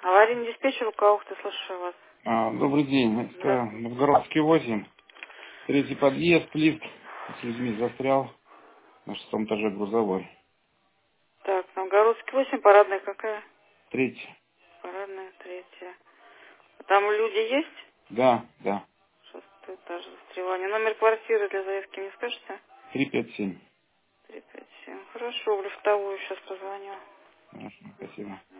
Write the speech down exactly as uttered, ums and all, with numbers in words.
Аварийный диспетчер Лукаухта, слушаю вас. А, добрый день. Это Здравствуйте. Новгородский восемь. Третий подъезд, лифт с людьми застрял на шестом этаже грузовой. Так, Новгородский восемь, парадная какая? Третий. Парадная, третья. Там люди есть? Да, да. Шестой этаж застревания. Номер квартиры для заявки не скажете? Три пять семь. Три пять семь. Хорошо, в лифтовую сейчас позвоню. Хорошо, спасибо.